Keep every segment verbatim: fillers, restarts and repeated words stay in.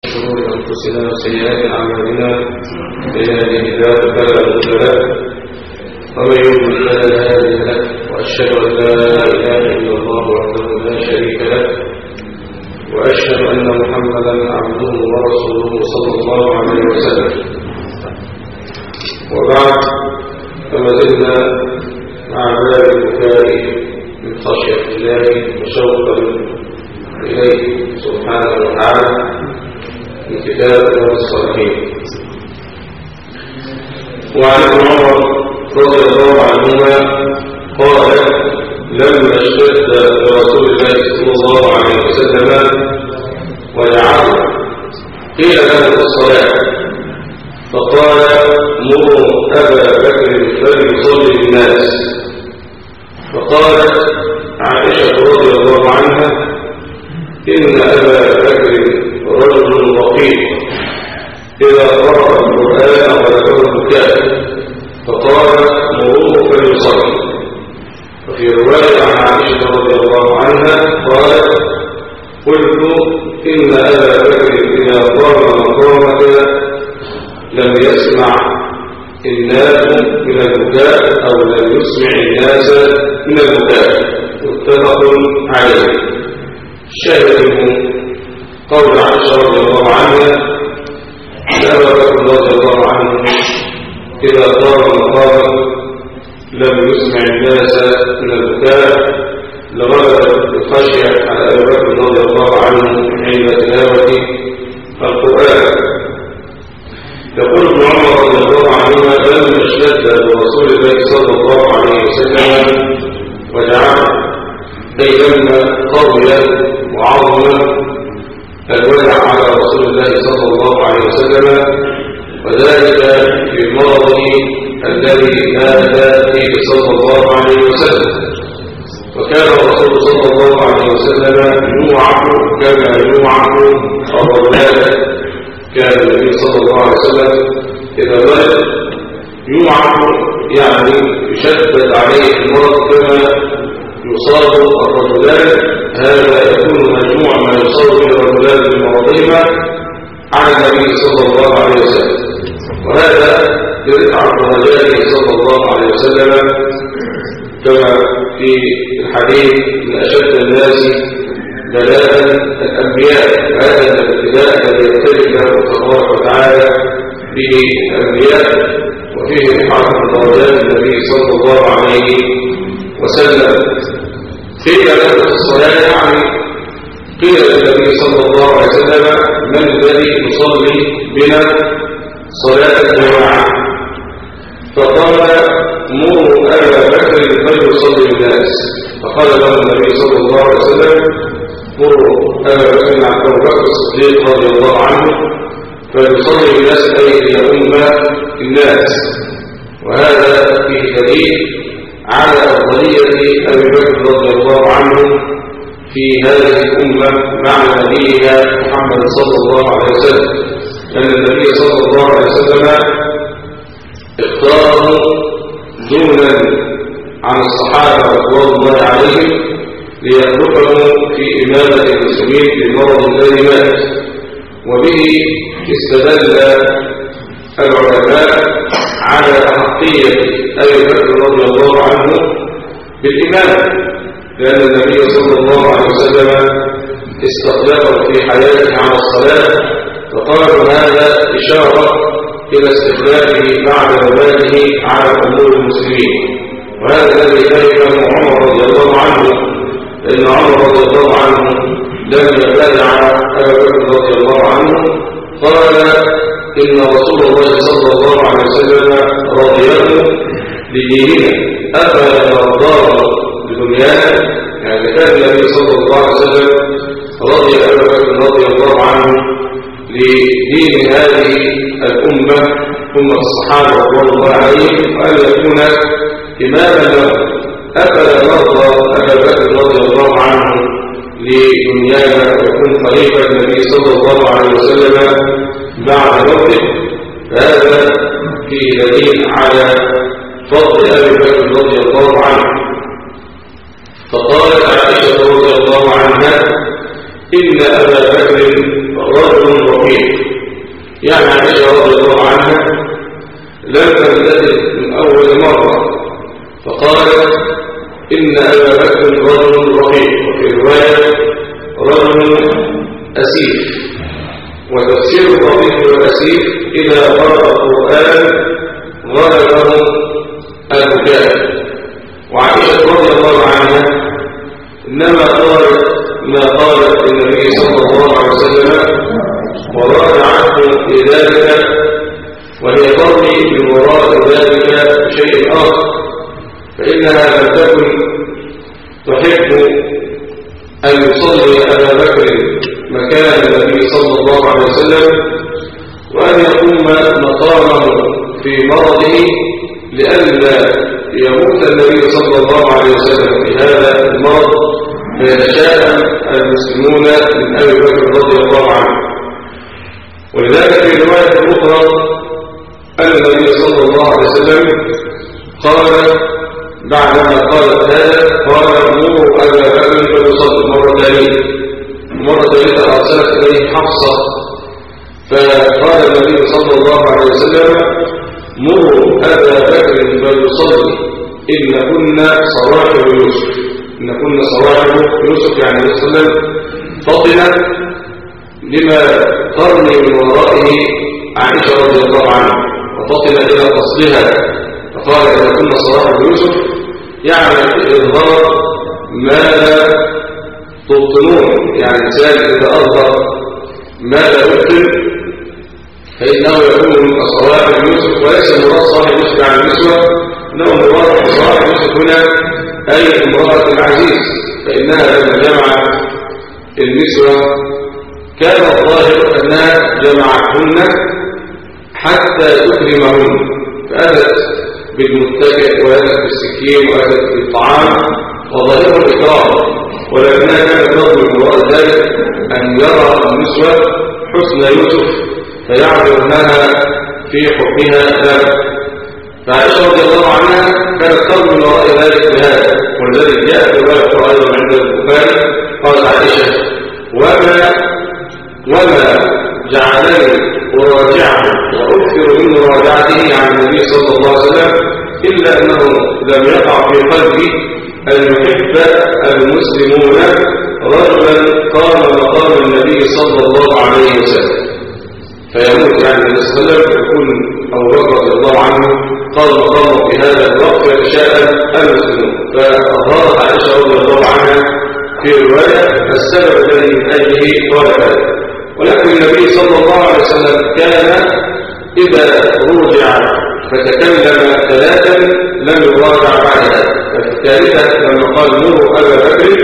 شرور أنفسنا وسيئات أعمالنا من يهده الله فلا مضل له ومن يضلل فلا هادي له وأشهد أن لا إله إلا الله وحده لا شريك له وأشهد أن محمدا عبده ورسوله صلى الله عليه وسلم. وبعد، فما زلنا مع باب البكاء من خشية الله وشوقا إليه سبحانه وتعالى من كتاب الصالحين. وعن ابن عمر رضي الله عنهما قال: لما اشتد برسول الله صلى الله عليه وسلم وجعله قيل له الصلاة فقال: مروا أبا بكر فليصلي الناس. فقالت عائشة رضي الله عنها: إن أبا بكر رجل رقيق إذا قرأ القرآن غلبه البكاء. فقال: مروه فليصلي. وفي رواية عن عائشة رضي الله عنها قالت: قلت: إن أبا بكر إذا قام مقامك لم يسمع الناس من البكاء أو لم يسمع الناس من البكاء. متفق عليه. شاهد قول عائشة رضي الله عنها: أبا بكر رضي الله عنه إذا قام مقاما لم يسمع الناس من البكاء لغلبت الخشية على أبي بكر رضي الله عنه عند تلاوة القرآن. يقول ابن عمر رضي الله عنهما: لما اشتد برسول الله صلى الله عليه وسلم وجعله، أي لما قوي وعظم الوجع على رسول الله صلى الله عليه وسلم، وذلك في مرضه الذي مات فيه صلى الله عليه وسلم. وكان الرسول صلى الله عليه وسلم يوعك كما يوعك الرجال. كان النبي صلى الله عليه وسلم إذا مرض يوعك، يعني يشدد عليه المرض كما يصاب الرجلان. هذا يكون مجموع ما يصاب به الرجلان بمرضهما على النبي صلى الله عليه وسلم، وهذا يرفع درجاته صلى الله عليه وسلم كما في الحديث: من أشد الناس بلاء الأنبياء. هذا الابتلاء الذي يبتلي له تبارك وتعالى به الأنبياء، وفيه رفعة درجات النبي صلى الله عليه وسلم. قيل له في الصلاة، يعني قيل للنبي صلى الله عليه وسلم: من الذي يصلي بنا صلاة الجماعة؟ فقال: مروا أبا بكر فليصلي الناس. فقال له النبي صلى الله عليه وسلم: مروا أبا بكر عبد بكر الصديق رضي الله عنه فليصلي الناس، أي ليؤم الناس. وهذا فيه دليل على أفضلية أبي بكر رضي الله عنه في هذه الأمة مع نبيها محمد صلى الله عليه وسلم، أن النبي صلى الله عليه وسلم اختاره دونا عن الصحابة رضوان الله عليهم ليتركهم في إمامة المسلمين في المرض الذي مات. وبه استدل العلماء على أحقية أبي بكر رضي الله عنه بالإمامة، لأن النبي صلى الله عليه وسلم استخلفه في حياته على الصلاة، فقالوا هذا إشارة إلى استخلافه بعد مماته على أمور المسلمين. وهذا الذي فهمه عمر رضي الله عنه، لأن عمر رضي الله عنه لم يبتدع أبا بكر رضي الله عنه. قال: إن رسول الله صلى الله عليه وسلم رضيه لديننا أفلا نرضاه لدنيانا. يعني كان النبي صلى الله عليه وسلم رضي أبا بكر رضي الله عنه لدين هذه الأمة، أمة الصحابة رضي الله عليهم، وأن يكون إماما له. أفلا نرضى أبا بكر رضي الله عنه لدنيانا ويكون خليفة النبي صلى الله عليه وسلم بعد موته؟ هذا فيه دليل على فضل أبي بكر رضي الله عنه. فقالت عائشة رضي الله عنها: إن أبا بكر رجل رقيق. يعني عائشة رضي الله عنها لم تمتثل من أول مرة، فقالت إن أبا بكر رجل رقيق، وفي رواية رجل أسيف. وتفسير الرقيق والأسيف إذا قرأ القرآن غلبهم البكاء. وعائشة رضي الله عنها إنما قالت ما قالت النبي صلى الله عليه وسلم وراجعته في ذلك، وهي ترمي من وراء ذلك شيء آخر، فإنها لم تكن تحب أن يصلي أبا بكر مكان النبي صلى الله عليه وسلم وأن يقوم مقامه في مرضه، لئلا يموت النبي صلى الله عليه وسلم في هذا المرض فيتشاءم المسلمون من أبي بكر رضي الله عنه. ولذلك في رواية أخرى أن النبي صلى الله عليه وسلم قال بعدما قالت هذا قال مروا أبا بكر فليصلي مرة ثانية، مرة ثالثة أرسلت إليه حفصة، فقال النبي صلى الله عليه وسلم مروا أبا بكر فليصلي إن كنا صواحب يوسف، إن كنا صواحب يوسف، يعني صلى الله عليه وسلم فطنت لما ترمي من ورائه عائشة رضي الله عنها، وفطن إلى قصدها، فقال إذا كنا صواحب يوسف يعني إظهار ما لا تبطنون، يعني الإنسان إذا أظهر ما لا يبطن فإنه يكون من صواحب يوسف، وليس مراد صاحب يوسف عن النسوة، إنه مراد صاحب يوسف هنا أي امرأة العزيز، فإنها لما جمعت النسوة كان الظاهر أنها جمعتهن حتى تكرمهن، فأتت بالمتكئ وأتت بالسكين وأتت بالطعام وظاهر الإكرام، ولكنها كانت تظهر من وراء ذلك أن يرى النسوة حسن يوسف فيعبرونها في حكمها له. فعائشة رضي الله عنها كانت تظهر من وراء ذلك بهذا، ولذلك جاء في رواية أيضا عند البخاري قالت عائشة وما وما جعلني أراجعه وأكثر من مراجعته عن النبي صلى الله عليه وسلم إلا أنه لم يقع في قلبي أن يحب المسلمون رجلا قام مقام النبي صلى الله عليه وسلم، فيموت يعني النبي صلى الله عليه وسلم يكون أبو بكر رضي الله عنه قام مقامه في هذا الوقت فيتشاءم المسلمون. فأظهرت عائشة رضي الله عنها في رواية السبب الذي من أجله قال ذلك. ولكن النبي صلى الله عليه وسلم كان إذا رجع فتكلم ثلاثا لم يراجع بعد ذلك، ففي الثالثة لما قال مروا أبا بكر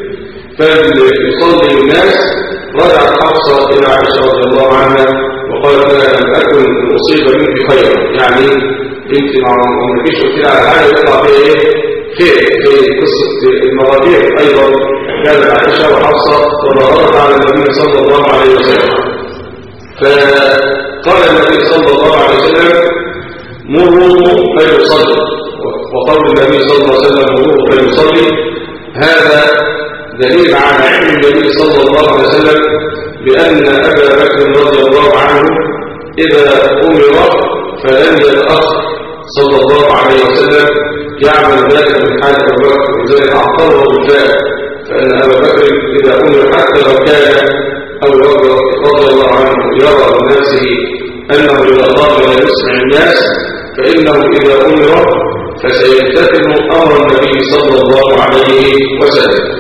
فليصلي الناس رجعت حفصة إلى عائشة رضي الله عنها وقالت أنا لم أكن أصيب منك خيرا، يعني أنت ما عمركيش قلت لها على حاجة يطلع فيها إيه؟ خير. في قصة المغادير أيضا كانت عائشة وحفصة تظاهرت على النبي صلى الله عليه وسلم، فقال النبي صلى الله عليه وسلم مروا فيصلي، وقول النبي صلى الله عليه وسلم مروا فيصلي هذا دليل على علم النبي صلى الله عليه وسلم بأن أبا بكر رضي الله عنه إذا أمر فلن يتأخر صلى الله عليه وسلم يعمل ذلك من حال أبو بكر، وذلك أعطاه بالفعل، فإن أبا بكر إذا أمر حتى لو كان أبو بكر رضي الله عنه يرى من نفسه أنه إذا قام لا يسمع الناس فإنه إذا أمر فسيمتثل أمر النبي صلى الله عليه وسلم.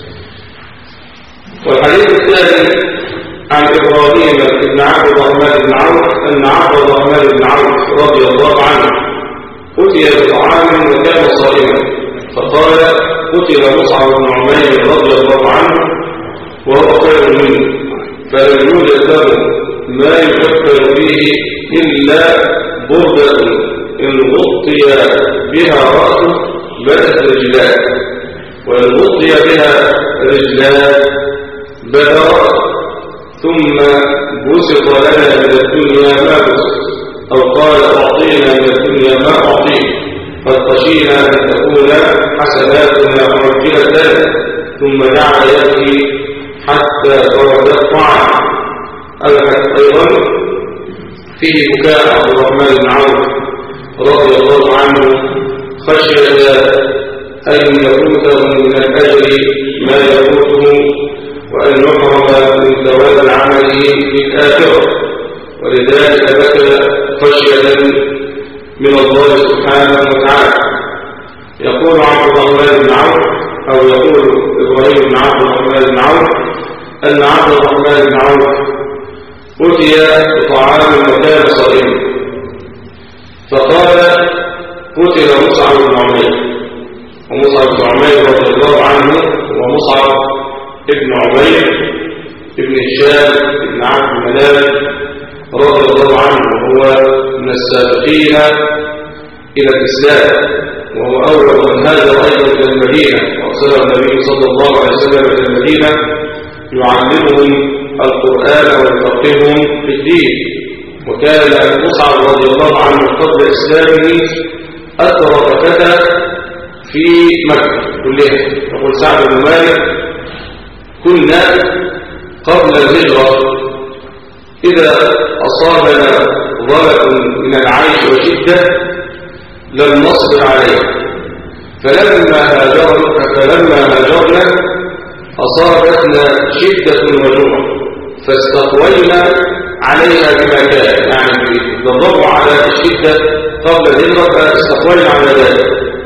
والحديث الثاني عن إبراهيم بن عبد الرحمن بن عوف أن عبد الرحمن بن عوف رضي الله عنه أتي بطعام وكان صائما، فقال قتل مصعب بن عمير رضي الله عنه وهو خير منه، فلم يوجد له ما يكفر به إلا بردة إن غطي بها رأسه بدت رجلاه، وإن غطي بها رجلاه بدر، ثم بسط لنا من الدنيا ما بسط، أو قال أعطينا من الدنيا ما أعطيه، قد خشينا أن تكون حسناتنا معجلة، ثم جعل يبكي حتى ترد الطعام. أيضا فيه بكاء عبد الرحمن بن عوف رضي الله عنه خشية أن يفوته من الأجر ما يفوته وأن يحرم من ثواب عمله في الآخرة، ولذلك بكى خشية من الله سبحانه وتعالى. يقول عبد الرحمن بن عوف أو يقول إبراهيم بن عبد الرحمن بن عوف أن عبد الرحمن بن عوف أتي بطعام وكان صائما، فقال قتل مصعب بن عمير، ومصعب بن عمير رضي الله عنه ومصعب ابن عمير ابن هشام ابن عبد المناف رضي الله عنه، وهو من السابقين إلى الإسلام، وهو أول من هاجر أيضا إلى المدينة، وأرسله النبي صلى الله عليه وسلم إلى المدينة يعلمهم القرآن ويفقههم في الدين. وكان مصعب رضي الله عنه قبل إسلامه أدرك فتى في مكة كلها. يقول سعد بن مالك كنا قبل الهجرة إذا أصابنا ضرب من العيش وشدة لم نصبر عليه، فلما هاجرنا فلما هاجرنا أصابتنا شدة وجوع فاستقوينا عليها بما كان، يعني تضربوا على الشدة قبل الهجرة فاستقوينا على ذلك.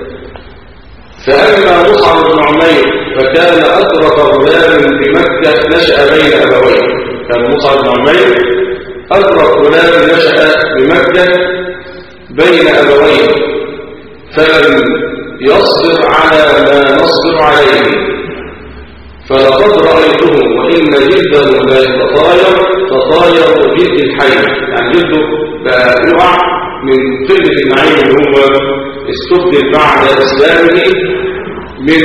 فأما مصعب بن عمير فكان أدرك غلام بمكة نشأ بين أبويه، كان مصعب بن عمير أدرك غلام نشأ بمكة بين أبويه فلم يصبر على ما نصبر عليه، فلقد رأيته وإن جلده لا يتطاير تطاير جلد الحي، يعني جلده بقى يقع من قلة النعيم اللي هو استبدل بعد إسلامه من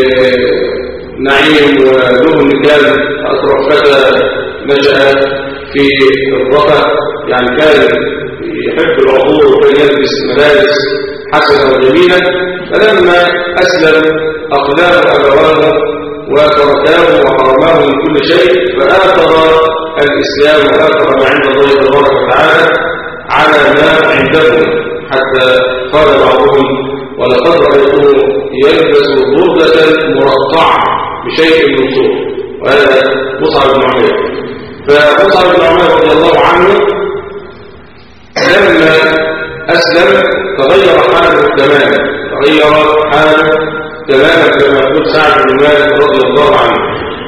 نعيم ودهن. كان أطرح فتى نشأ في الرفق، يعني كان يحب العطور وكان يلبس ملابس حسنة وجميلة، فلما أسلم أقلام أبواه وتركاه وحرماه من كل شيء، فآثر الإسلام وآثر ما عند الله تبارك وتعالى على ما عنده، حتى قال بعضهم ولقد رأيته يلبس بردة مرقعة بشيء من صوف، وهذا مصعب بن عمير. فمصعب بن عمير رضي الله عنه لما أسلم تغير حاله تماما، تغير حاله تماما كما يقول سعد بن مالك رضي الله عنه.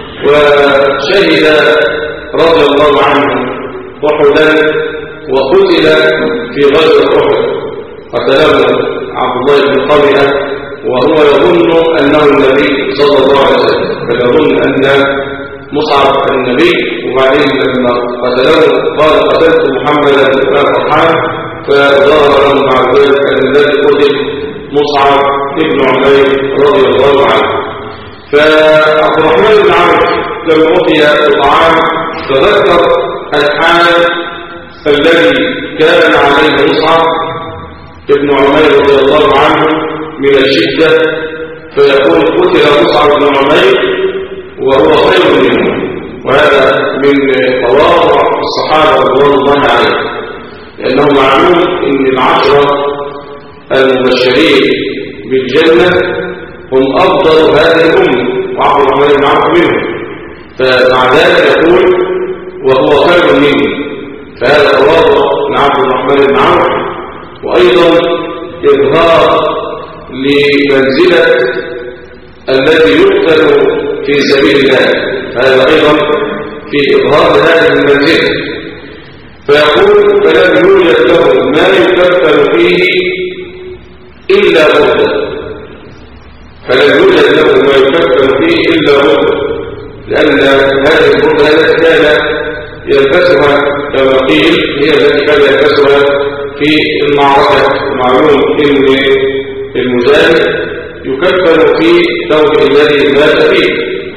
وشهد رضي الله عنه أحدا وقتل في غزوة أحد، قتله عبد الله بن قمئة وهو يظن أنه النبي صلى الله عليه وسلم، فيظن أن مصعب النبي، وبعدين لما قتله قال قتلت محمدا بن فرحان، فظهر له بعد ذلك أن الذي قتل مصعب ابن عمير رضي الله عنه. فعبد الرحمن بن عوف لما أعطي الطعام تذكر الحال الذي كان عليه مصعب ابن عمير رضي الله عنه من الشدة، فيقول قتل مصعب بن عمير وهو خير منه. وهذا من تواضع الصحابة رضوان الله عليهم، لأنه معلوم أن العشرة المبشرين بالجنة هم أفضل هذه الأمة، وعبد الرحمن بن عوف منهم، فمع ذلك يقول وهو خير مني. فهذا تواضع من عبد الرحمن بن عوف، وأيضا إظهار لمنزلة الذي يقتل في سبيل الله، هذا أيضا في إظهار هذه المنزلة. فيقول فلم يوجد له ما يكفل فيه إلا غدا، فلم يوجد له ما يكفل فيه إلا غدا، لأن هذه الغدا التي كان يلبسها كما قيل هي التي كان يلبسها في المعركة. معلوم إن المجاهد يكفل في ثوبه الذي مات فيه،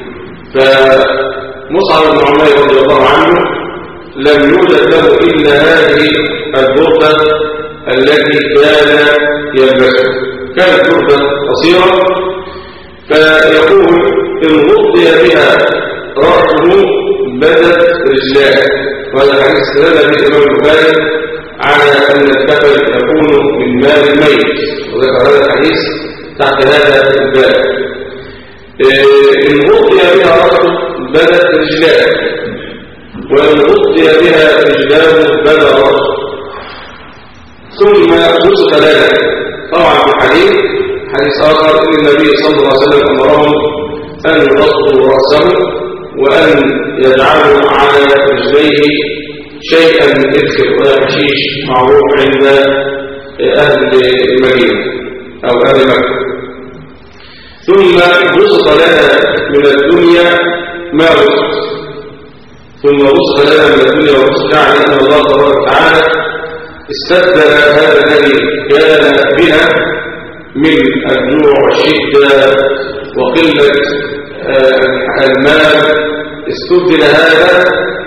فمصعب بن عمير رضي الله عنه لم يوجد له إلا هذه البردة التي كان يلبسها، كانت بردة قصيرة، فيقول إن غطي بها رأسه بدت رجلاه. وهذا حديث استدل به الإمام البخاري على أن الكفن يكون من مال الميت، وذكر هذا الحديث تحت هذا الباب. إن غطي بها رأسه بدت رجلاه، وإن غطي بها رجلاه بدا رأسه، ثم بسط لنا. طبعا في الحديث حديث آخر أن النبي صلى الله عليه وسلم أمرهم أن يغطوا رأسه وأن يجعلوا على رجليه شيئا من إذخر وحشيش معروف عند أهل المدينة أو أهل مكة. ثم بسط لنا من الدنيا ما بسط، ثم بسط لنا من الدنيا وبسط يعني أن الله تبارك وتعالى استبدل هذا الذي كان بنا من الجوع والشدة وقلة المال، استبدل هذا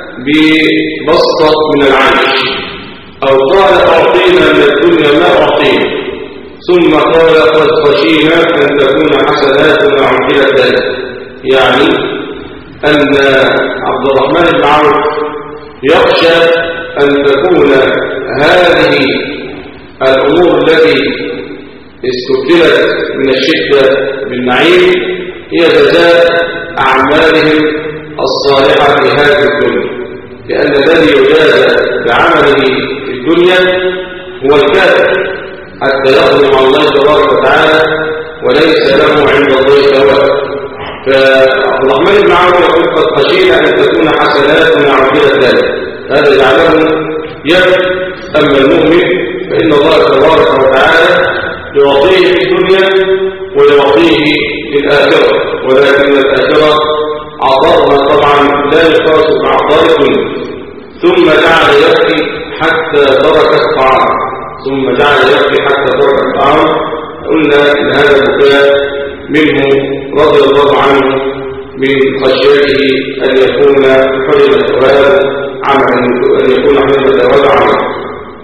ببسطة من العيش، أو قال أعطينا من الدنيا ما أعطينا، ثم قال قد خشينا أن تكون حسناتنا عجلة، يعني أن عبد الرحمن بن عوف يخشى أن تكون هذه الأمور التي استبدلت من الشدة بالنعيم هي جزاء أعمالهم الصالحة في هذه الدنيا، لأن الذي يجازى بعمله في الدنيا هو الكافر حتى يخدم على الله تبارك وتعالى وليس له عند الله ثواب. فعبد الرحمن بن عوف يقول قد خشينا أن تكون حسناتنا عجلة ذلك، هذا يعلمه يد. أما المؤمن فإن الله تبارك وتعالى يعطيه في الدنيا ويعطيه في الآخرة، ولكن الآخرة عطاؤها طبعا لا يقاس بعطاء الدنيا. ثم جعل يبكي حتى ترك الطعام، ثم جعل يبكي حتى ترك الطعام. قلنا إن هذا البكاء منه رضي الله عنه من خشيته أن يكون حرم الثواب عمل، أن يكون حرم الثواب عمل.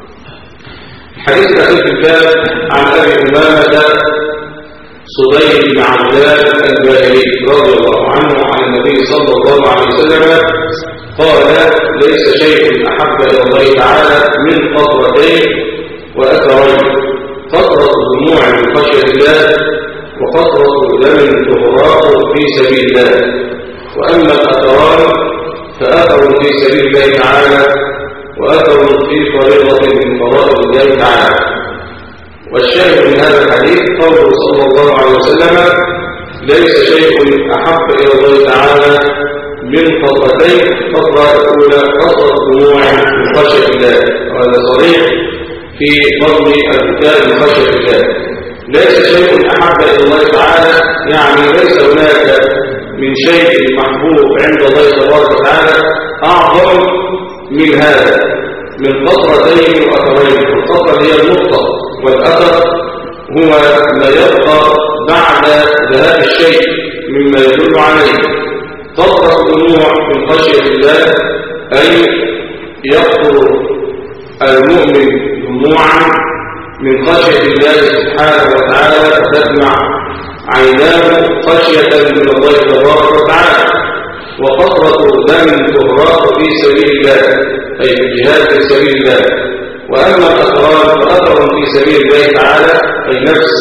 الحديث الأخير في الباب عن أبي أمامة صدي بن عبدان الباهلي رضي الله عنه عن النبي صلى الله عليه وسلم قال: ليس شيء أحب إلى الله تعالى من قطرتين وأثرين، قطرة دموع من خشية الله وقطرة دم تهراق في سبيل الله. وأما الأثران فأثر في سبيل الله تعالى وأثر في فريضة من فرائض الله تعالى. والشاهد من هذا الحديث قوله صلى الله عليه وسلم: ليس شيء أحب إلى الله تعالى من قطرتين. القطرة الأولى قطرة دموع من خشية الله، وهذا صريح في فضل البكاء من خشية الله. ليس شيء أحب إلى الله تعالى يعني ليس هناك من شيء محبوب عند الله تبارك وتعالى أعظم من هذا، من قطرتين وأثرين. القطرة هي النقطة، والأثر هو ما يبقى بعد ذهاب الشيء مما يدل عليه. قطرة دموع من خشية الله أي يقطر المؤمن دموعا من خشية الله سبحانه وتعالى، تدمع عيناه خشية من الله تبارك وتعالى. وقطرة دم تهراق في سبيل الله أي في الجهاد في سبيل الله. وأما الأثران فأثر في سبيل الله تعالى أي نفس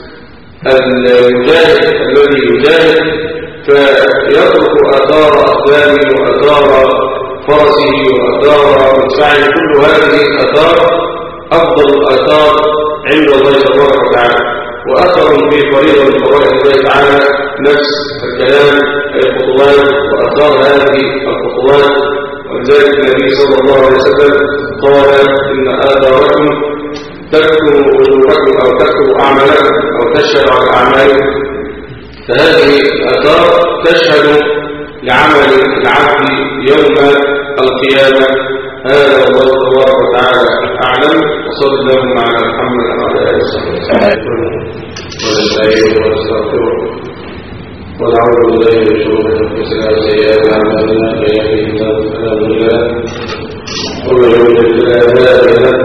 المجاهد الذي يجاهد فيترك آثار أقدامه وآثار فرسه وآثار مدفعه، كل هذه الآثار أفضل الآثار عند الله تبارك وتعالى. وأثر في فريضة من فرائض الله تعالى نفس الكلام أي الخطوات وآثار هذه الخطوات. ولذلك النبي صلى الله عليه وسلم قال: إن آثاركم تكتب أجوركم أو تكتب أعمالكم أو تشهد على أعمالكم. فهذه الآثار تشهد لعمل العبد يوم القيامة. هذا الله تبارك وتعالى أعلم. وصلى اللهم على محمد وعلى آله وصحبه ونستعينه ونستغفره ونعوذ بالله من شرور أنفسنا وسيئات أعمالنا، من يهده الله فلا مضل له ومن يضلل فلا هادي له.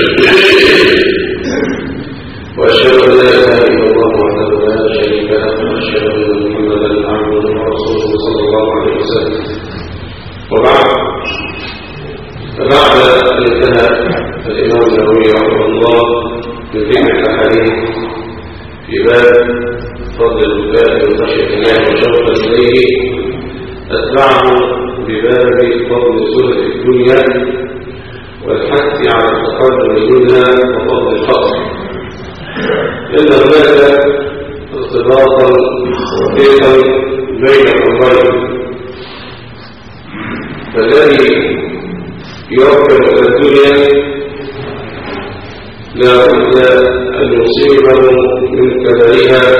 وأشهد أن لا إله إلا الله وحده لا شريك له، وأشهد أن محمدا عبده ورسوله صلى الله عليه وسلم. وبعد، فبعد أن انتهى الإمام النووي رحمه الله من ذكر الأحاديث في باب فضل البكاء من خشية الله وشوقا إليه أتبعه بباب فضل الزهد في الدنيا والحث على التقدم منها وفضل الفقر، إن هناك ارتباطا وثيقا بين الأمرين، فالذي يركب إلى الدنيا لا بد أن يصيبه من كدرها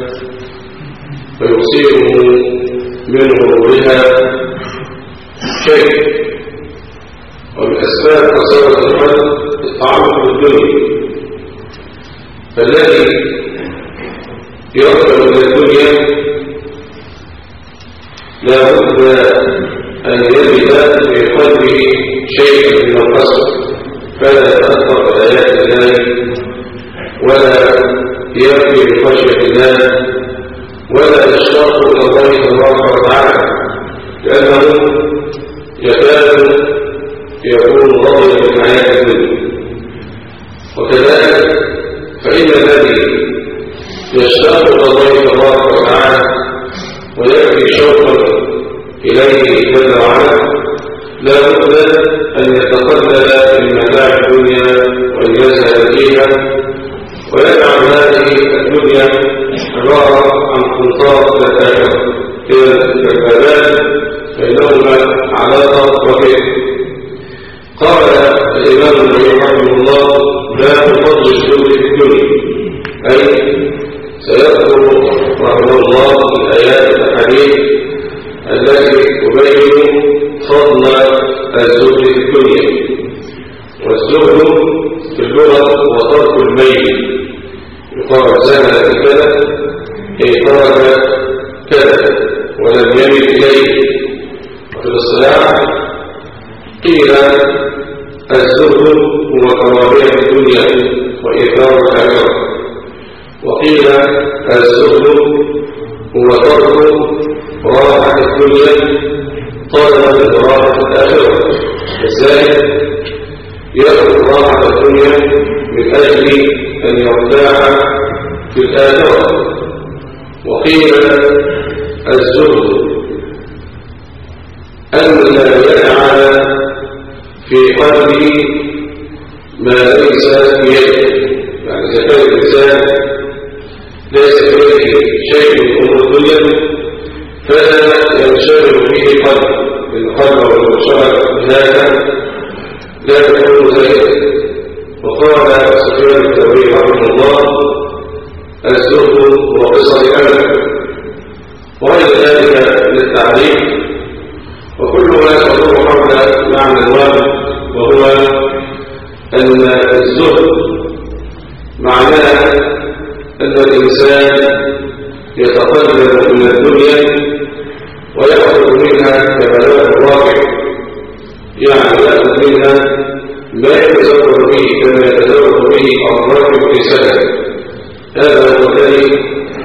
ويصيبه من غرورها شيء، ومن أسباب خسارة القلب التعلق بالدنيا. فالذي يركب إلى الدنيا لا بد أن يجد في قلبه شيء من القسوة، فلا يتأثر بآيات الله ولا يركب بخشية الله ولا يشتاق إلى الله تبارك وتعالى، لأنه يكاد يكون راضيا بالحياة الدنيا. وكذلك فإن الذي يشتاق إلى الله تبارك وتعالى ويأتي شوقا إليه جل وعلا لا بد أن يتقلل من متاع الدنيا وأن يزهد فيها ويجعل هذه الدنيا عبارة عن قنطار الآخرة إلى الكتابات بينهما علاقة وكيف. قال الإمام النووي رحمه الله باب فضل الزهد في الدنيا، أي سيذكر رحمه الله الآيات والأحاديث التي تبين فضل الزهد في الدنيا. والزهد في اللغة هو ترك الميل، يقال زهد كذا أي ترك كذا ولم يمل إليه. وفي الاصطلاح قيل الزهد هو كراهية الدنيا وإيثار الآخرة، وقيل الزهد هو ترك راحة الدنيا طالبا لراحة الآخرة. الزاهد يأخذ راحة الدنيا من أجل أن يرتاح في الآخرة. وقيل الزهد أن لا يجعل في قلبه ما ليس بيده، يعني إذا كان الإنسان ليس بيده شيء من أمور الدنيا فلا ينشغل به قلبه، لأن قلبه لو انشغل بهذا لا يكون زاهدا. وقال سفيان الثوري رحمه الله الزهد هو قصر الأمل وغير ذلك من التعليم. وكل ما يدور حول معنى واحد، وهو أن الزهد معناه أن الإنسان يتقلل من الدنيا ويأخذ منها كبلاء الراكب، يعني يأخذ منها ما يتزوج به كما يتزوج به الراكب في سنة. هذا هو الذي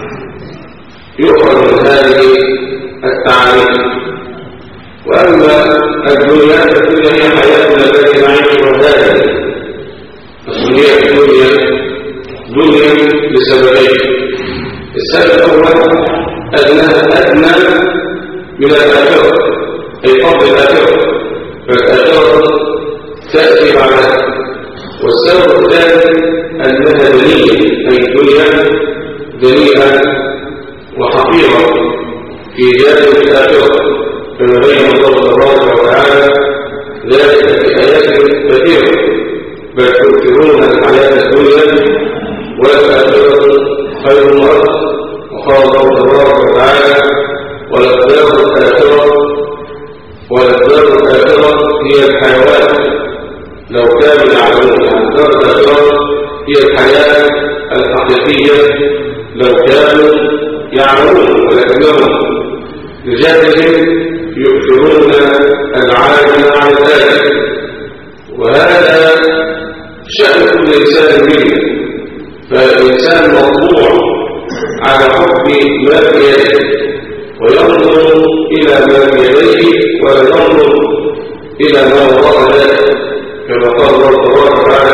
يؤخذ من هذه التعاليم. وأما الدنيا فالدنيا هي حياتنا التي نعيشها هذه. الدنيا الدنيا دنيا لسببين: السبب الأول أنها أدنى من الآخرة، أي فضل الآخرة، فالآخرة تأتي بعدها. والسبب الثاني أنها دنيا، أي الدنيا دنيئة وحقيرة في جانب الآخرة، كما بين الله تبارك وتعالى ذلك في آيات كثيرة: بل تؤثرون الحياة الدنيا والآخرة خير وأبقى. وقال الله تبارك وتعالى: وللدار الآخرة وللدار الآخرة هي الحيوان لو كانوا يعلمون. يعني الدار الآخرة هي الحياة الحقيقية لو كانوا يعلمون، ولكنهم لجهلهم يؤثرون العالم على الآخر. وهذا شأن كل إنسان منه، فالإنسان مطبوع على حب ما في يده وينظر إلى ما في يديه ولا ينظر إلى ما وراء ذلك، كما قال الله تبارك وتعالى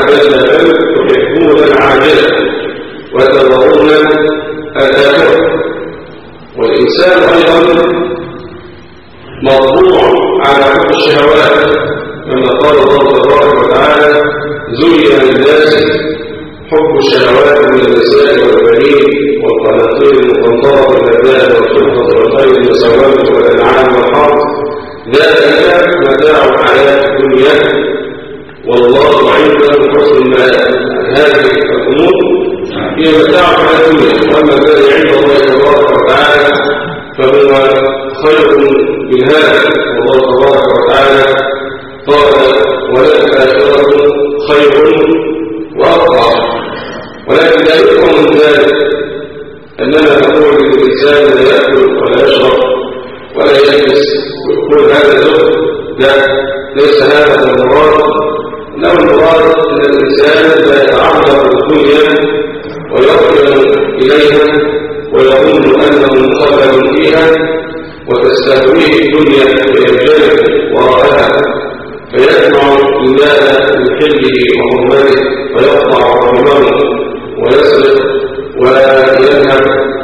قال الله تبارك وتعالى زين للناس حب الشهوات من النساء والبنين والقناطير المقنطرة من الذهب والفضة والخيل المسومة والأنعام والحرث ذلك متاع الحياة الدنيا والله عنده حسن المآب. هذه الأمور هي متاع الحياة الدنيا، وأما الذي عند الله تبارك وتعالى فهو خير من هذا. والله تبارك وتعالى قال وللآخرة خير وأبقى. ولكن لا يفهم من ذلك أننا نقول للإنسان لا يأكل ولا يشرب ولا يلبس ويقول هذا زهد. لا، ليس هذا المراد. إنما المراد أن الإنسان لا يتعرض بالدنيا ويركن إليها ويظن أنه مخلد فيها وتستهويه الدنيا وينجلب وراءها فيجمع المال من حله وحرمته فيقطع رحمه ويسرق ويذهب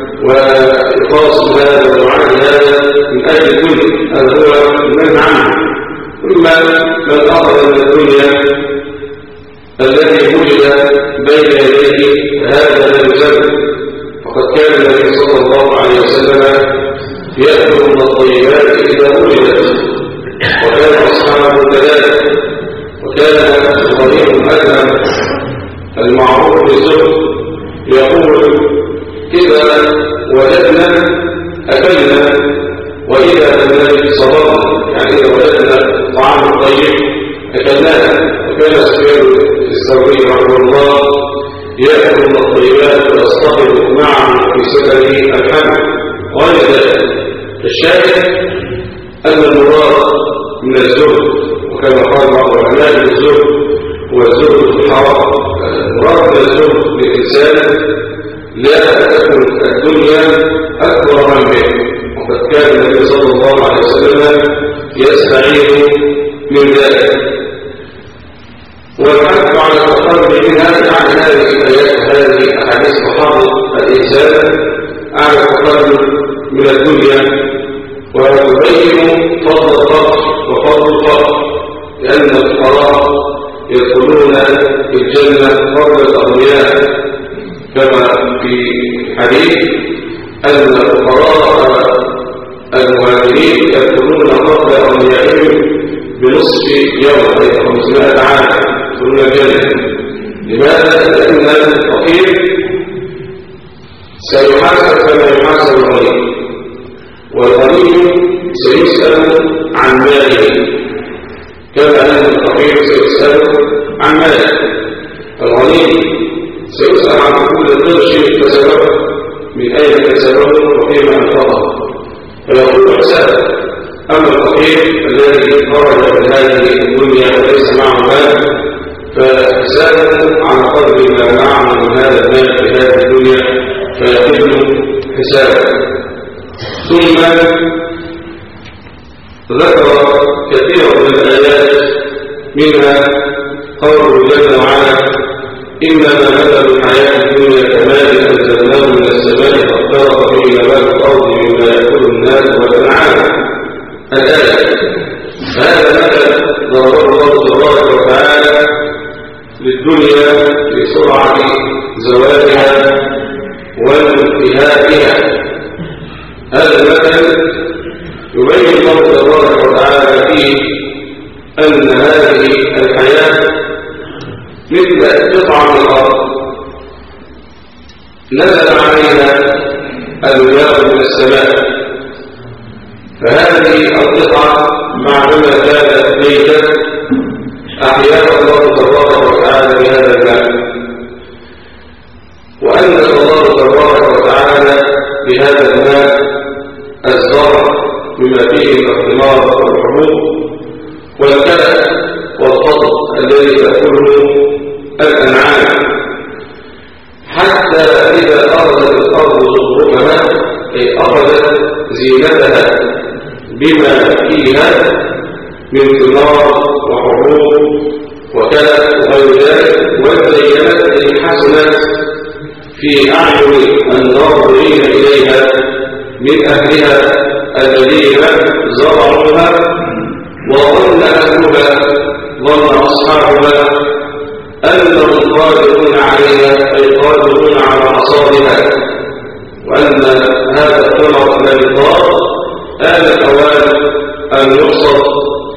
ويقاص هذا ويعاني هذا من أجل الدنيا. هذا هو المنع عنه. إما من أخذ من الدنيا الذي وجد بين يديه هذا لا يسلم. وقد كان النبي صلى الله عليه وسلم يأكل من الطيبات إذا وجدت، وكان أصحابه كذلك. وكان الغريب الأدهم المعروف بالزهد يقول إذا وجدنا أكلنا وإذا لم نجد صبرنا، يعني إذا وجدنا طعام طيب أكلناه. وكان سفيان الثوري رحمه الله يأكل من الطيبات ويصطحب معه في سفره الحمل وغير ذلك. الشاهد أن المراد من الزهد، وكما قال بعض العلماء الزهد هو الزهد في الحرام. المراد من الزهد للإنسان لا تكن الدنيا أكبر من به. وقد كان النبي صلى الله عليه وسلم يستعين من ذلك. والحث على التقرب منها عن هذه الآيات هذه الأحاديث تحرض الإنسان على التقرب من الدنيا وتبين فضل الفقر وفضل الفقر، لأن الفقراء يدخلون الجنة قبل الأغنياء، كما في حديث أن الفقراء المهاجرين يدخلون قبل أغنيائهم بنصف يوم أي خمسمائة عام يدخلون الجنة. لماذا؟ لأن الفقير سيحاسب كما يحاسب الغني، والغني سيسأل عن ماله كما أن الفقير سيسأل عن ماله. الغني سيسأل عن كل قرش كسبه من أين كسبه وفيما أنفقه فيقول حسابه. أما الفقير الذي خرج من هذه الدنيا وليس معه مال فحسابه على قدر ما معه من هذا المال في هذه الدنيا فيقل حسابه. ثم ذكر كثيرا من الآيات منها قوله جل وعلا إنما مثل الحياة الدنيا كماء أنزلناه من السماء فاختلط به نبات الأرض مما يأكل الناس والأنعام. الآية هذا مثل ضربه الله تبارك وتعالى للدنيا بسرعة زوالها وانتهائها. هذا المثل يبين الله تبارك وتعالى فيه أن هذه الحياة مثل قطعة من الأرض نزل عليها الماء من السماء، فهذه القطعة بعدما كانت ميتة أحياها الله تبارك وتعالى بهذا الماء، وأنزل الله تبارك وتعالى بهذا الماء الزرع بما فيه من الثمار والحبوب والكلى والفضل الذي تأكله الأنعام، حتى إذا أخذت الأرض زخرفها أي أخذت زينتها بما فيها من ثمار وحبوب وكلى وغير ذلك وزينت أي حسنت في أعين الناظرين إليها من أهلها الذين زرعوها وظن أهلها أصحابها أنهم قادرون عليها، أي قادرون على حصادها، وأن هذا الثمر الذي طار آن الأوان أن يحصد.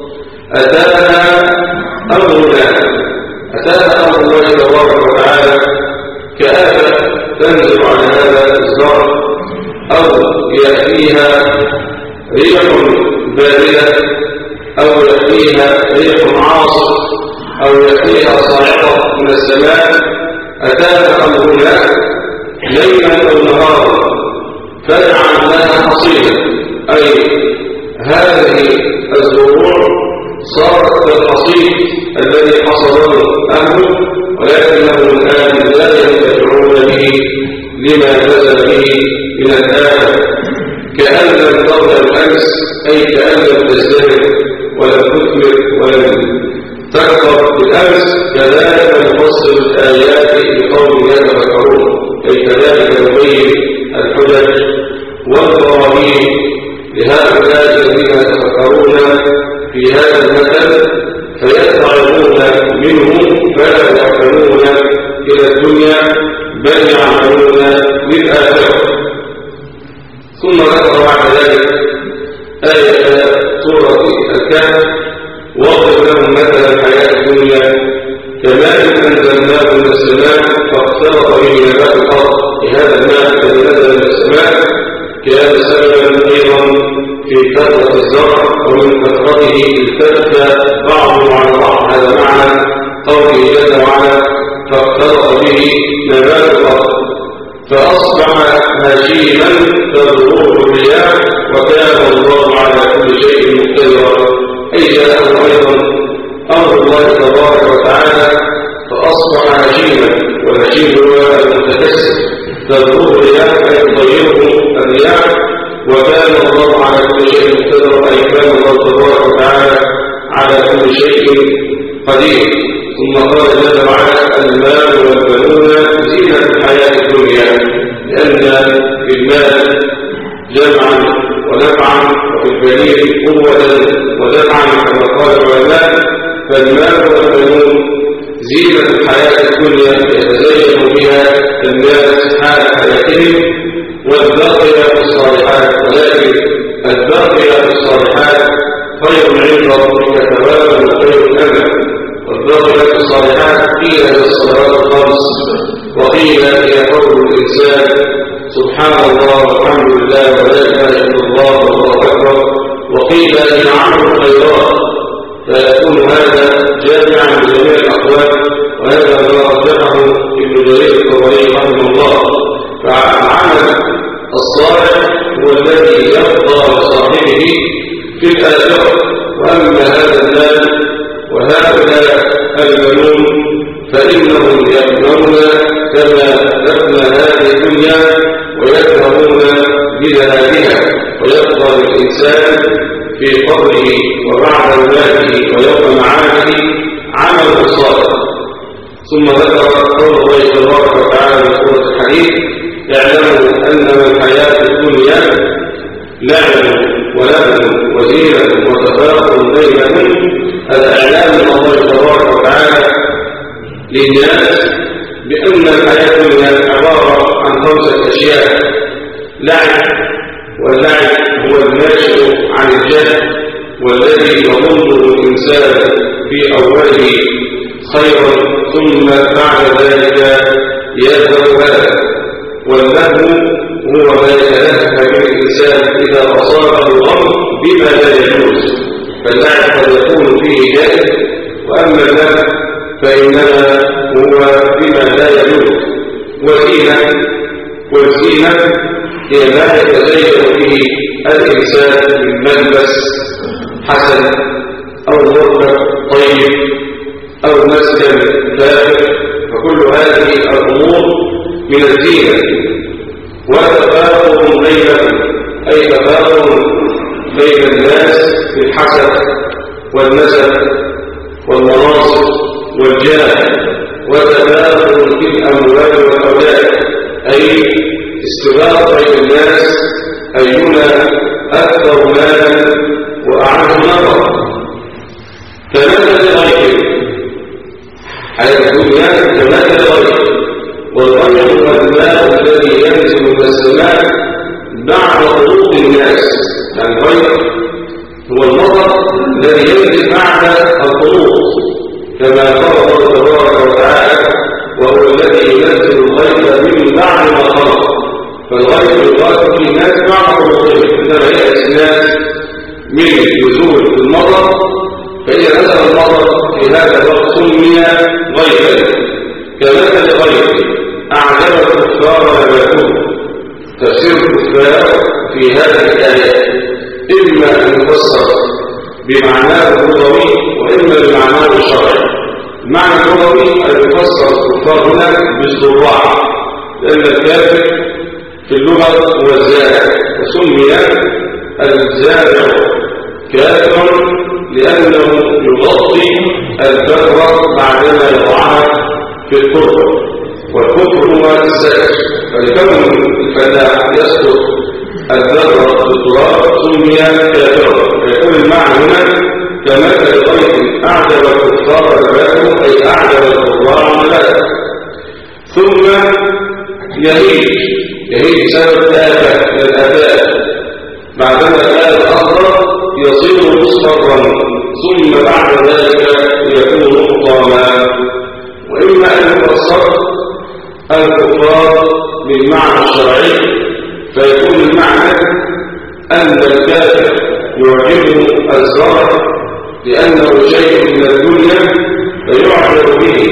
أتاها أمرنا، أتاها أمر الله تبارك وتعالى كآفة تنزل على هذا الزرع، أو يأتيها ريح باردة، أو يأتيها ريح عاصف، أو يأتيها صاعقة من السماء. أتاها أمرنا ليلا أو نهارا فاجعل لها حصيدا، أي هذه الزروع صارت كالحصيد الذي حصده أهله، ولكنهم الآن لا ينتفعون به لما نزل به من الآية، كأن لم تغنى الأمس، أي كأن لم تزدهر ولم تثمر ولم تكبر بالأمس. كذلك نفصل الآيات لقوم يتفكرون، أي كذلك نبين الحجج والبراهين لهؤلاء الذين يتفكرون في هذا المثل فيتعظون منه فلا يحكمون إلى الدنيا بل يعملون للآخرة. ثم ذكر بعد ذلك آية سورة الكهف: واضرب لهم مثل الحياة الدنيا كماء أنزلناه من السماء فاختلط به نبات الأرض. هذا الماء الذي نزل من السماء كان سببا أيضا في كثرة الزرع، ومن كثرته التف بعضه على بعض. هذا معنى قوله جل وعلا: فاختلط به نبات الأرض فأصبح هشيما تذروه الرياح وكان الله على كل شيء مقتدرا. أي جاءه أيضا أمر الله تبارك وتعالى فأصبح هشيما، والهشيم هو المتكسر، تذروه الرياح أي تطيره الرياح، وكان الله على كل شيء مقتدرا، أي كان الله تبارك وتعالى على كل شيء قدير. ثم قال جل وعلا: المال والبنون زينة الحياة الدنيا، لأن في المال جمعا ونفعا، وفي البنين قوة ودفعا كما قال العلماء. فالمال والبنون زينة الحياة الدنيا يتزين بها الناس حال حياتهم، والباقيات الصالحات، ولكن الباقيات الصالحات خير عند ربك ثوابا وخير أملا. والباقيات الصالحات قيل هي الصلوات الخمس، وقيل هي قول الإنسان سبحان الله والحمد لله ولا إله إلا الله والله أكبر، وقيل هي عمل الخيرات، فيكون هذا جامعا لجميع الأقوال. وهذا ما رجحه ابن جرير الطبري رحمه الله. فالعمل الصالح هو الذي يرضى لصاحبه في الآخرة. وأما هذا المال وهؤلاء البنون فإنهم يفنون كما تفنى هذه الدنيا ويذهبون بذهابها، ويبقى للإنسان في قبره وبعد مماته ويوم معاده عمل صالح. ثم ذكر قول الله تبارك وتعالى في سورة الحديد: اعلموا أنما الحياة الدنيا لعب ولهو وزينة وتفاخر بينكم. هذا إعلام من الله تبارك وتعالى للناس بأن الحياة الدنيا عبارة عن خمسة أشياء: لعب، واللعب هو الناشئ عن الجهل، والذي يظنه الإنسان في أوله خيرا ثم بعد ذلك يذهب هذا. واللهو هو ما يتلهى به الإنسان إذا أصابه الغم بما لا يجوز، فاللعب قد يكون فيه جائز، وأما اللهو فإنما هو بما لا يجوز. وزينة، والزينة هي ما يتزين به الإنسان من ملبس حسن أو مركب طيب أو مسكن فاخر، فكل هذه الأمور من الزينة. وتفاخر بينهم، أي تفاخر بين الناس بالحسب والنسب والمناصب والجاه، وتفاخر في الأموال والأولاد، أي استباق بين الناس أينا أكثر مالا وأعز نظرا. فنزل غيره الحياة الدنيا كمثل غيث، والغيث هو الماء الذي ينزل من السماء بعد خروج الناس. يعني الغيث هو المطر الذي ينزل بعد الخروج، كما قال الله تبارك وتعالى وهو الذي ينزل الغيث من بعد ما خلق. فالغيث يقال في الناس بعد خروجهم، انما يأتي الناس من نزول المطر، فإذا نزل المطر في هذا الوقت سمي غيثا كمثل غيث أعجب الكفار نباته. تفسير الكفار في هذه الآيات إما أن يفسر بمعناه اللغوي وإما بمعناه الشرعي. المعنى اللغوي أن يفسر الكفار هنا بالزراع، لأن الكافر في اللغة هو الزارع، وسمي الزارع كافر لأنه يغطي البذرة بعدما يضعها في التربة، والكفر هو الزارع. فلكون الفلاح يسقط البذرة في التراب سمي كافرا. فيكون المعنى هنا كمثل غيث أعجب الكفار نباته، أي أعجب الكفار نباته. ثم يهيج يهيج بسبب آفة من الآفات، بعدما كان الأخضر يصير مصفرا، ثم بعد ذلك يكون حطاما. وإما أن يفسر الكفار بالمعنى الشرعي، فيكون المعنى أن الكافر يعجبه الزرع لأنه شيء من الدنيا فيعجب به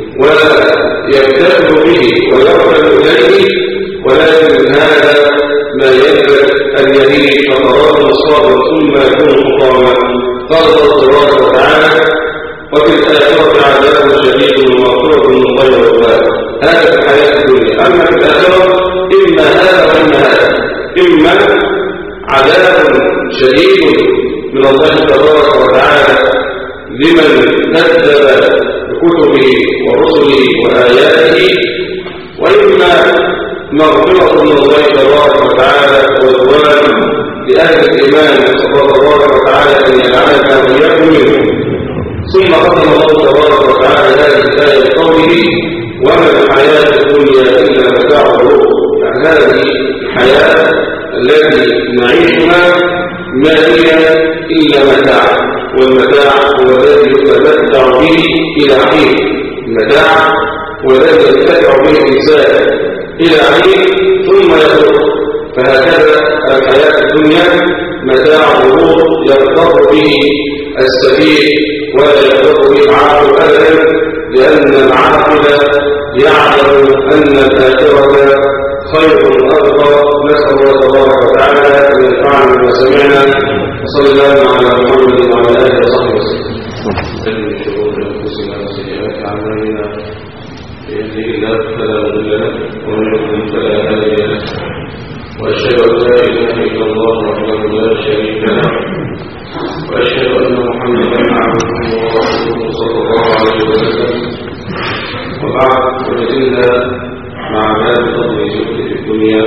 ويبتدئ به ويركب إليه، ولكن هذا ما يجب أن يهيج فترات مصفرا ثم يكون حطاما. قال الله تبارك وتعالى وفي الآخرة عذاب شديد ومغفرة من غير الله. هذا في الحياة الدنيا. أما في الآخرة إما هذا وإما هذا، إما عذاب شديد من الله تبارك وتعالى لمن كذب بكتبه ورسله وآياته، وإما مغفرة من الله تبارك وتعالى ورضوان لأهل الإيمان، نسأل الله تبارك وتعالى أن يجعلنا وإياكم منهم. ثم ختم الله تبارك وتعالى هذه الآية بقوله وما الحياة الدنيا إلا متاع الغرور. يعني هذه الحياة التي نعيشها ما هي إلا متاع، والمتاع هو الذي يتمتع به إلى حين. المتاع هو الذي يتمتع به الإنسان إلى حين ثم يخرج. فهكذا الحياة الدنيا متاع غرور يغتر به السفيه ولا يغتر به العاقل أبدا، لأن العاقل يعلم أن الآخرة خير أرضى. نسأل الله تبارك وتعالى أن ينفعنا بما سمعنا، وصلى الله على محمد وعلى آله وصحبه وسلم. من شرور أنفسنا وسيئات أعمالنا، يهده الله فلا مضل له ومن يضلل فلا هادي له، وأشهد أن لا إله إلا الله وحده لا شريك له، وأشهد أن محمدا عبده ورسوله صلى الله عليه وسلم. وبعد، فلازلنا مع باب فضل زهد في الدنيا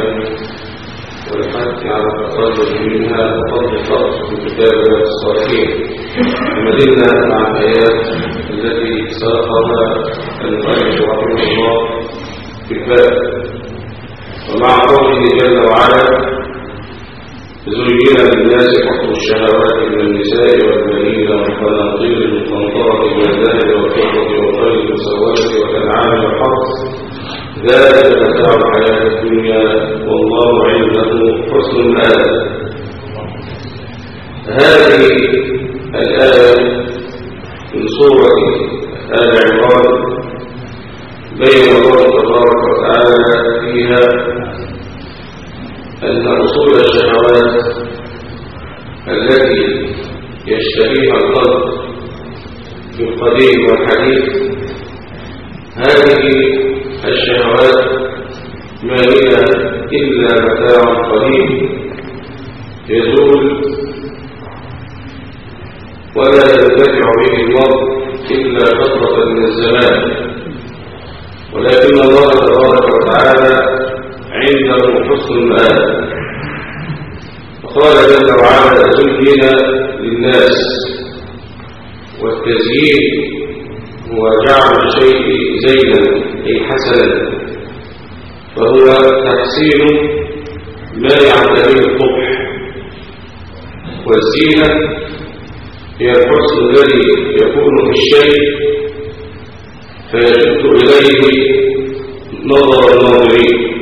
والحث على التخرج منها وفضل الفرق في كتاب الصالحين. ومازلنا مع الآيات التي ساقها المؤلف رحمه الله في الباب، ومع قوله جل وعلا زين للناس حب الشهوات من النساء والبنين والقناطير المقنطرة من الذهب والفضة والخيل المسومة والأنعام والحرث ذلك متاع الحياة الدنيا والله عنده حسن المآب. هذه الآية من سورة آل عمران بين الله تبارك وتعالى فيها أن أصول الشهوات التي يشتهيها القلب في القديم والحديث، هذه الشهوات ما هي إلا متاع قليل يزول ولا ينتفع به المرء إلا فترة من الزمان، ولكن الله تبارك وتعالى عنده حسن المآب. فقال جل وعلا زين للناس، والتزيين وجعل الشيء زينا أي حسنا، فهو تحسين ما يعتريه القبح. والزينة هي الحسن الذي يكون في الشيء فيشد إليه نظر الناظرين.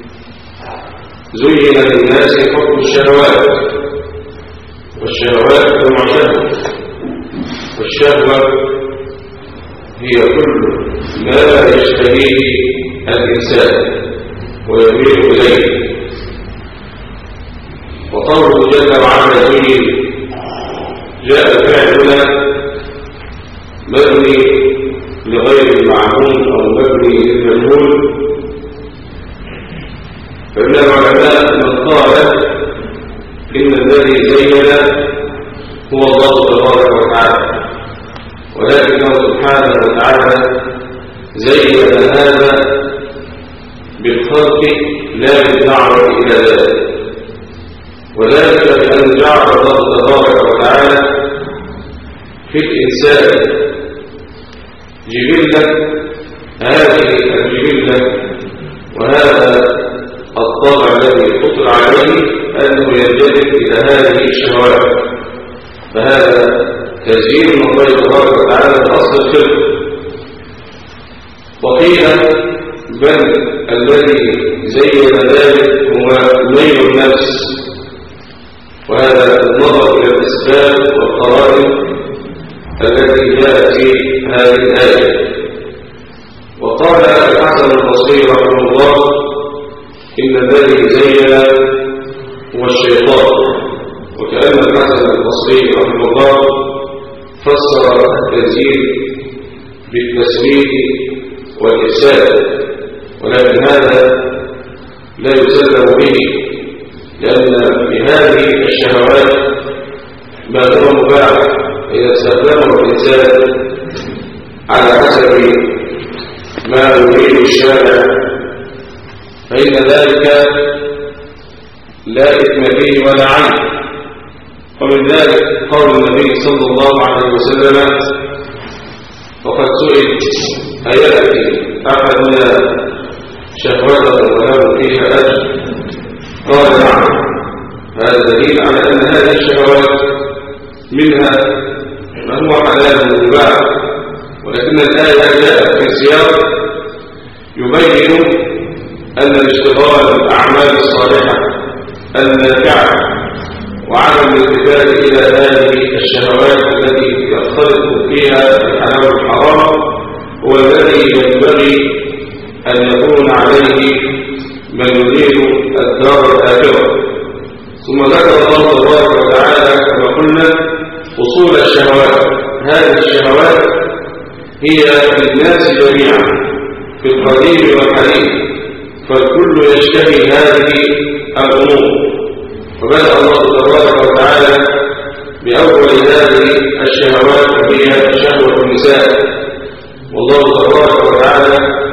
زين للناس حب الشهوات، والشهوات جمع شهوة، والشهوة هي كل ما يشتهيه الإنسان ويميل إليه. وقوله جل وعلا زين، جاء فعلنا مبني لغير المعلوم أو مبني للمجهول، فإن العلماء من قال إن الذي زين هو الله تبارك وتعالى، ولكنه سبحانه وتعالى زين هذا بالخلق لا بالدعوة إلى ذلك، وذلك بأن جعل الله تبارك وتعالى في الإنسان جبلة، هذه الجبلة وهذا الطابع الذي فطر عليه أنه ينجذب إلى هذه الشهوات، فهذا تزيين من الله تبارك وتعالى بأصل الخلق. وقيل بل الذي زين ذلك هو ميل النفس، وهذا النظر إلى الأسباب والقرائن التي جاءت في هذه الآية. وقال الحسن البصري رحمه الله إن الذي زين هو الشيطان، وكأن الحسن البصري رحمه الله فسر التزيين بالتسويق والإفساد، ولكن هذا لا يسلم به، لأن بهذه الشهوات ما هو مباح إذا استخدمه الإنسان على حسب ما يريد الشارع فإن ذلك لا إثم فيه ولا عيب. ومن ذلك قول النبي صلى الله عليه وسلم وقد سئل أيأتي أحدنا شهوته وله فيها أجر؟ قال نعم. هذا دليل على أن هذه الشهوات منها ما هو حلال مباح، ولكن الآية جاءت في سياق يبين أن الاشتغال بالأعمال الصالحة النافعة وعدم الالتفات إلى هذه الشهوات التي يختلط فيها الحلال والحرام هو الذي ينبغي أن يكون عليه من يريد الدار الآخرة. ثم ذكر الله تبارك وتعالى كما قلنا أصول الشهوات. هذه الشهوات هي للناس جميعا في القديم والحديث، فالكل يشتهي هذه الأمور. وبدأ الله تبارك وتعالى بأول هذه الشهوات وهي شهوة النساء، والله تبارك وتعالى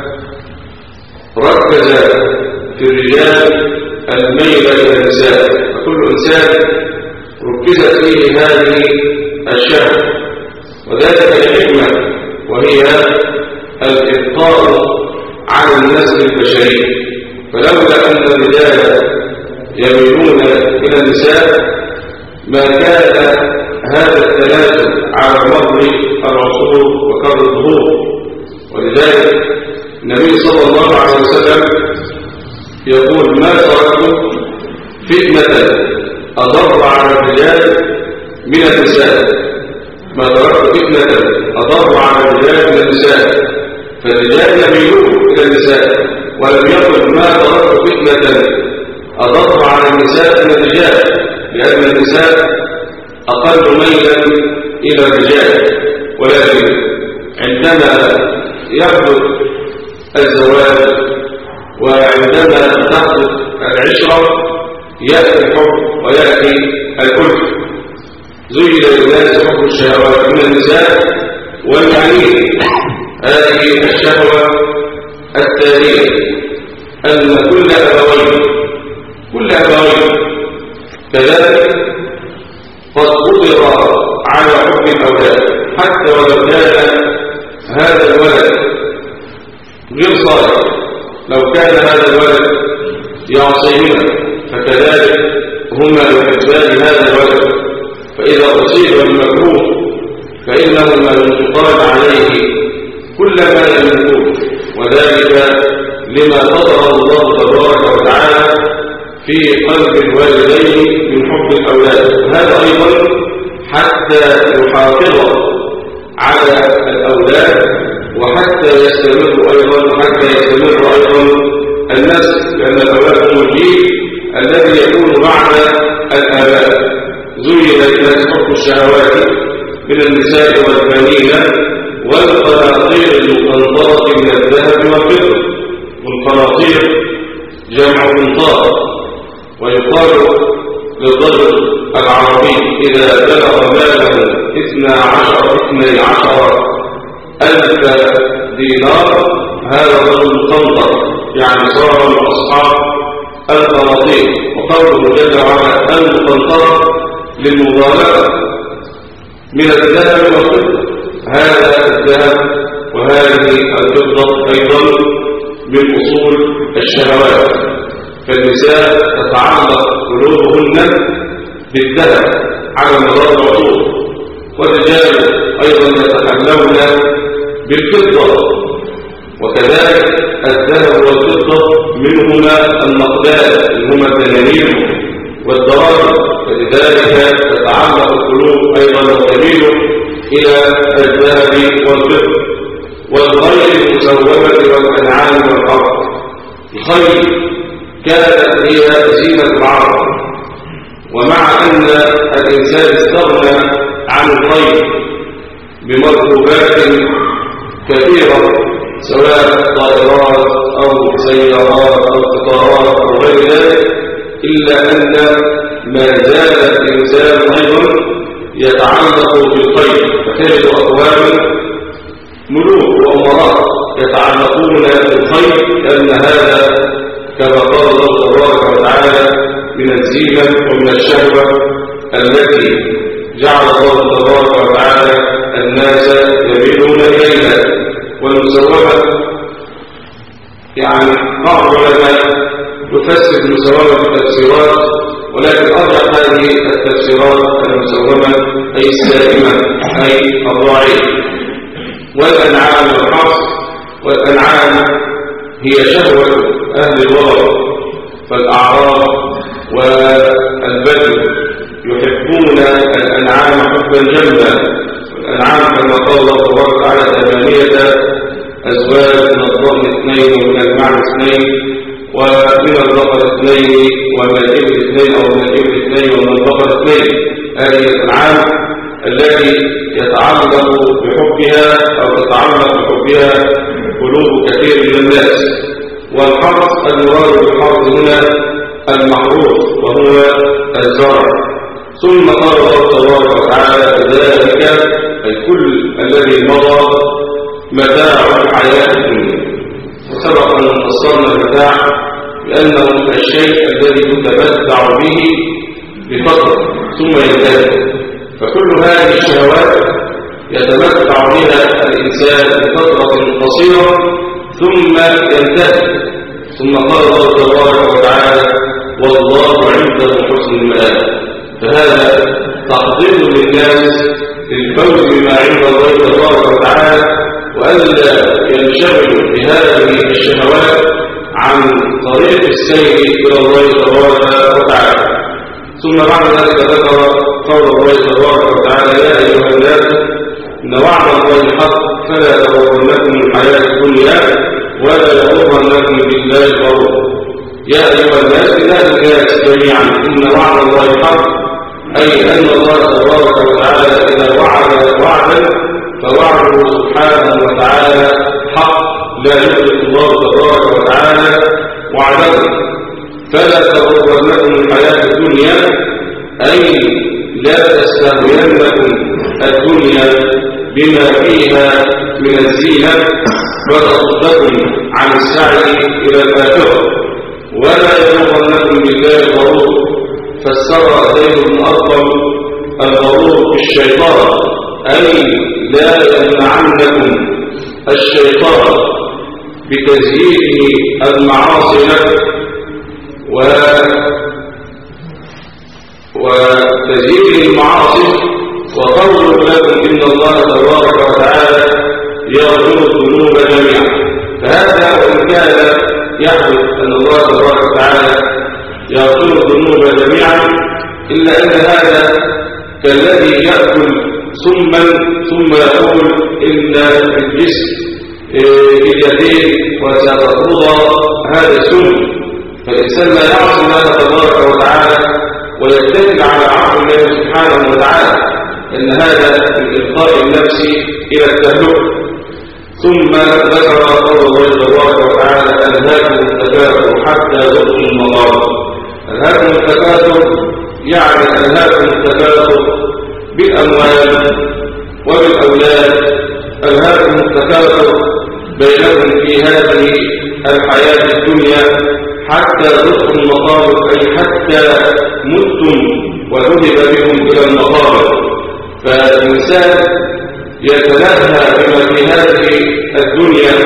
ركز في الرجال الميل إلى النساء، فكل إنسان ركزت فيه هذه الشهوة، وذلك لحكمة وهي الإبقاء على النسل البشري. فلولا أن الرجال يميلون إلى النساء ما كان هذا التناسل على مر العصور وكر الظهور. ولذلك النبي صلى الله عليه وسلم يقول ما تركت فتنة أضر على الرجال من النساء، ما تركت فتنة أضر على الرجال من النساء، فالرجال يميلون إلى النساء، ولم يقل ما تركت فتنة أضر على النساء من الرجال، لأن النساء أقل ميلا إلى الرجال. ولكن عندما يحدث الزواج وعندما تحدث العشرة يأتي الحب ويأتي الكلف. زين للناس حب الشهوات من النساء والعنين. هذه الشهوة التالية أن كل أبوين كل أبوين كذلك قد قدر على حب الأولاد، حتى ولو كان هذا لو كان هذا الولد يعصيهما فكذلك هما يحبان هذا الولد، فإذا أصيب بالمكروه فإنهما ينفقان عليه كل ما يملكون، وذلك لما فضل الله تبارك وتعالى في قلب الوالدين من حب الأولاد. هذا أيضا حتى يحافظ على الأولاد وحتى يستمر أيضا حتى يستمر أيضا النسل، لأن الأولاد هم الجيل الذي يكون بعد الآباء. زين للناس حب الشهوات من النساء والبنين والقناطير المقنطرة من الذهب والفضة. والقناطير جمع قنطار، ويقال للرجل العربي إذا بلغ ماله اثنى عشر اثني عشر ألف دينار هذا الرجل قنطر، يعني صار من أصحاب القناطير. وقوله جل وعلا المقنطرة للمبالغة من الذهب والفضة، هذا الذهب وهذه الفضة أيضا من أصول الشهوات، فالنساء تتعلق قلوبهن بالذهب على مدار العصور، والرجال أيضا يتحلون بالفضة، وكذلك الذهب والفضة منهما النقدان منهما الدنانير والدراهم، فلذلك تتعلق القلوب أيضا وتميل إلى الذهب والفضة. والخيل المسومة والأنعام والحرث، الخيل كانت هي زينة العرب، ومع أن الإنسان استغنى عن الخيل بمركوبات كثيرة سواء طائرات أو سيارات أو قطارات أو غير ذلك، إلا أن ما زال الإنسان أيضا يتعلق بالخيل، فتجد أقواما ملوك وأمراء يتعلقون بالخيل، لأن هذا كما قال الله تبارك وتعالى من الزينة ومن الشهوة التي جعل الله تبارك وتعالى الناس يميلون إليها. والمسومة يعني بعض العلماء يفسر المسومة بالتفسيرات، ولكن أرجح هذه التفسيرات المسومة أي السائمة أي الراعية. والأنعام والحرث، والأنعام هي شهوة أهل الورع، فالأعراب والبدو يحبون الأنعام حبا جما. والأنعام كما قال الله تبارك وتعالى ثمانية أزواج، من الضأن اثنين ومن المعز اثنين ومن البقر اثنين ومن الإبل اثنين أو من الإبل اثنين ومن البقر اثنين. هذه الأنعام التي يتعلق بحبها أو تتعلق بحبها قلوب كثير من الناس. والحرث المراد بالحرث هنا المحروث وهو الزرع. ثم قال الله تبارك وتعالى ذلك الكل الذي مضى متاع الحياة الدنيا. وسبق أن فصلنا المتاع لأنه الشيء الذي يتمتع به بفترة ثم ينتهي، فكل هذه الشهوات يتمتع بها الإنسان بفترة قصيرة ثم ينتهي. ثم قال الله تبارك وتعالى والله عنده حسن المآب. فهذا تحضير للناس للفوز بما عند الله تبارك وتعالى، وألا ينشغلوا بهذه الشهوات عن طريق السير إلى الله تبارك وتعالى. ثم بعد ذلك ذكر قول الله تبارك وتعالى يا أيها الناس إن وعد الله حق فلا تغرنكم الحياة الدنيا ولا يغرنكم بالله الغرور. يا أيها الناس إلى الناس جميعا إن وعد الله حق، أي أن الله تبارك وتعالى إذا وعد وعدا فوعده سبحانه وتعالى حق لا يخلف الله تبارك وتعالى وعده. فلا تغرنكم الحياة الدنيا أي لا تستهوننكم الدنيا بما فيها من الزينة وتصدكم عن السعي إلى الآخرة. ولا يغرنكم بالله الغرور، فسر زيد بن أرقم الغرور بالشيطان، أي لا يمنعنكم الشيطان بتزيين المعاصي له و وتزيين المعاصي وقول لكم إن الله تبارك وتعالى يغفر الذنوب جميعا. فهذا وإن كان يحدث أن الله تبارك وتعالى يغفر الذنوب جميعا إلا أن هذا كالذي يأكل سما ثم يقول إن الجسم باليدين وستطرد هذا السم. فالإنسان لا يعصي الله تبارك وتعالى ويتكل على عفو الله سبحانه وتعالى، إن هذا من إلقاء النفس إلى التهلك. ثم ذكر قول الله تبارك وتعالى ألهاكم التكاثر حتى زرتم المقابر. ألهاكم التكاثر يعني ألهاكم التكاثر بالأموال وبالأولاد، ألهاكم التكاثر بينهم في هذه الحياة الدنيا حتى زرتم المقابر، أي حتى متم وذهب بكم إلى المقابر. فالإنسان يتلهى بما في هذه الدنيا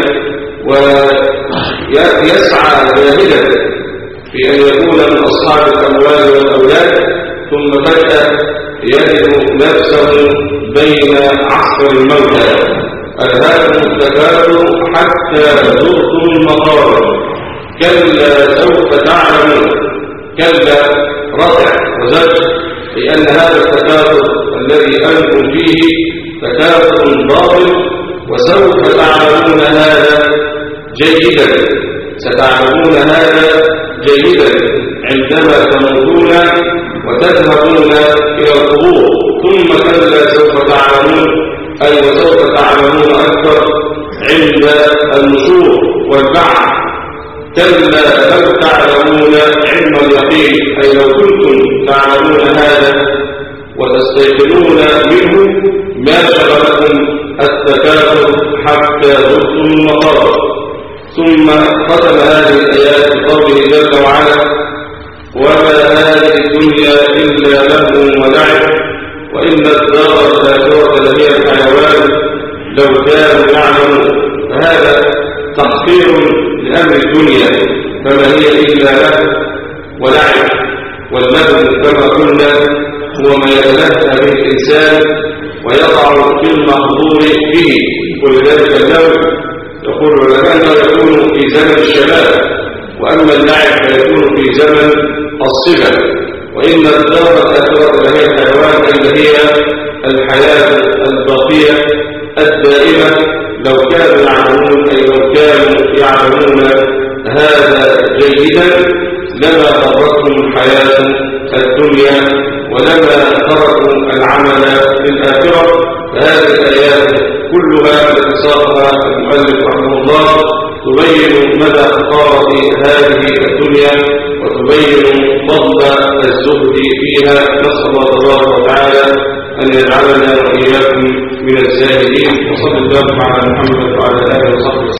ويسعى جاهدا في أن يكون من أصحاب الأموال والأولاد، ثم فجأة يجد نفسه بين عصر الموتى. ألهاكم التكاثر حتى زرتم المقابر، كلا سوف تعلمون. كلا رفع وزج، لأن هذا التكاثر الذي أنتم فيه تكاثر باطل، وسوف تعلمون هذا جيدا. ستعلمون هذا جيدا عندما تموتون وتذهبون إلى القبور. ثم كلا سوف تعلمون، أي وسوف تعلمون أكثر عند النشور والبعث. كلا لو تعلمون علم اليقين، أي لو كنتم تعلمون هذا وتستيقنون منه ما شغلكم التكاثر حتى زرتم المقابر. ثم ختم هذه الآيات بقوله جل وعلا: وما هذه الدنيا إلا لهو ولعب وإن الدار الآخرة لهي الحيوان لو كانوا يعلمون. فهذا تحقير لأمر الدنيا، فما هي إلا له ولعب. واللهو كما قلنا هو ما يتلهى به الإنسان ويقع في المحظور به، ولذلك اللهو يقول العلماء يكون في زمن الشباب، وأما اللعب فيكون في زمن الصبا. وإن الدار الآخرة لهي الحيوان، التي هي الحياة الباقية الدائمة. لو كانوا يعلمون، أي لو كانوا يعلمون هذا جيدا لما غرتهم الحياة الدنيا ولما تركوا العمل للآخرة. فهذه الآيات كلها التي صارها المؤلف رحمه الله تبين مدى خطارة هذه الدنيا وتبين فضل الزهد فيها. نسأل الله تبارك وتعالى أن يجعلنا وإياكم من الزاهدين. وصلى الله على محمد وعلى آله وصحبه.